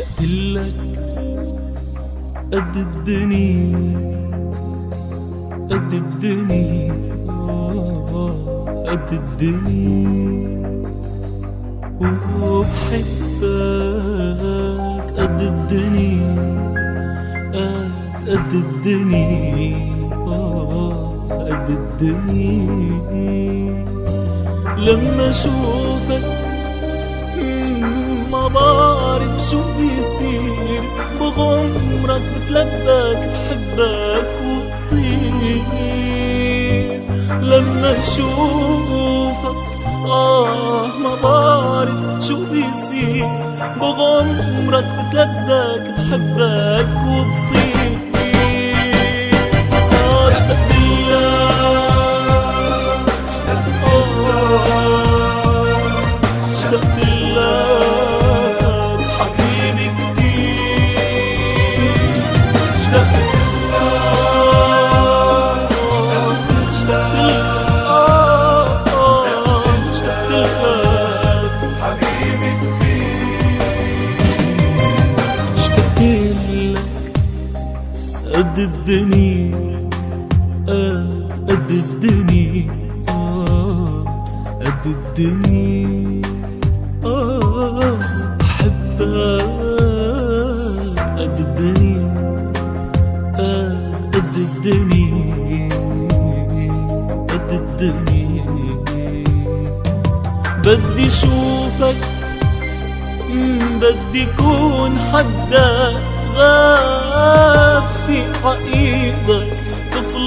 اشتقتلك قد الدنيا قد الدنيا قد الدنيا، وبحبك قد الدنيا قد الدنيا قد الدنيا. لما اشوفك ما بعرف شو بيصير، بغمرك بتلبك بحبك وبطير. لما اشوفك ما بعرف شو بيصير، بغمرك بتلبك بحبك وبطير. اشتقتلك حبيبي كتير، اشتقتلك حبيبي كتير. اشتقتلك قد الدنيا قد الدنيا قد الدنيا. بحبك قد الدنيا قد الدنيا قد الدنيا. بدي شوفك بدي كون حدك، غاف في حقيقتك طفل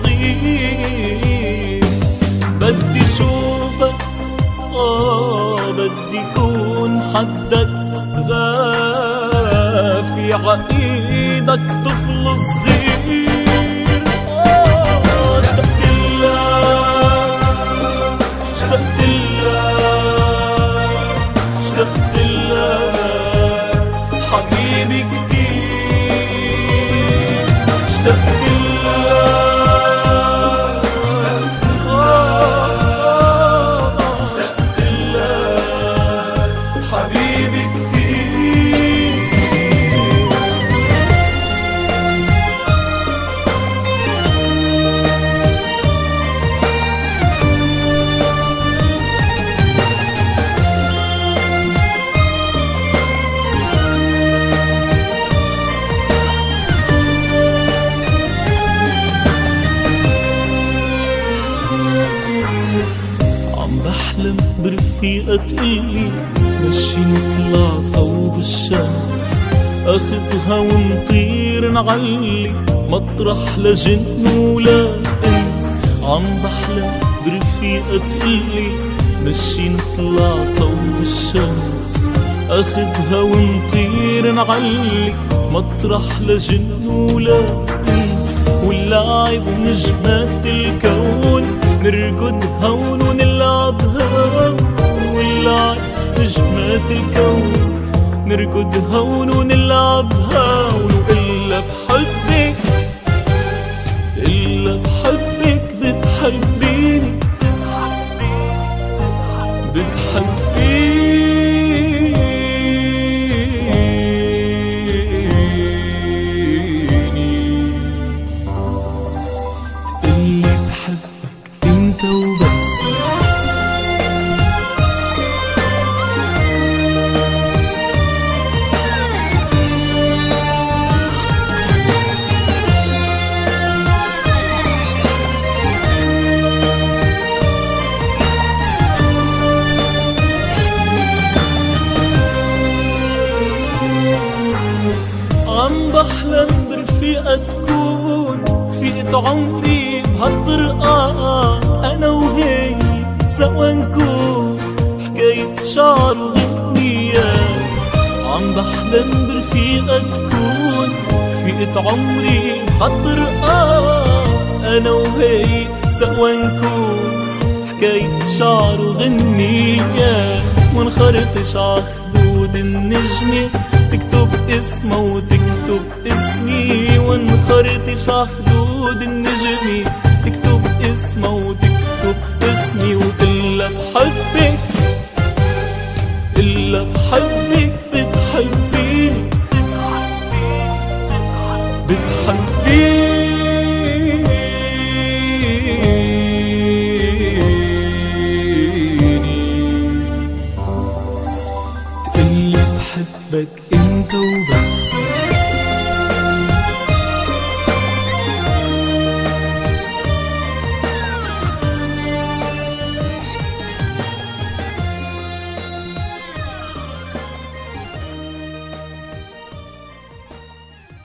صغير. بدي شوفك بدي كون حدك، غافي عقيدك طفل صغير. اشتقتلك اشتقتلك حبيبي كتير. اشتقتلك بحلم برفيقة تقلي مشي نطلع صوب الشمس، اخدها ونطير نعلي مطرح لجن ولا انس. عم بحلم برفيقة تقلي مشي نطلع صوب الشمس، اخدها ونطير نعلي مطرح لجن ولا انس. ونلاعب نجمات الكون نرقدها ونلعبها، ونلعب نجمات الكون نرقدها ونلعبها. ونقلها بحبك إلا بحبك بتحبيني بتحبيني. تقلي بحبك انت وبس، عم بحلم برفيقة تكون فيقة عمري بهالطرقات، أنا وهي سوا نكون حكاية شعر وغنيات. عم بحلم برفيقة تكون فيقة عمري بهالطرقات، أنا وهي سوا نكون حكاية شعر وغنيات. ونخرطش عخدود النجمة تكتب اسمه وتكتب اسمي، ونخرطش عخدود النجمة تكتب اسمه وتكتب اسمي. وإلا بحبك إلا بحبك بتحبيني بحبك انت وبس.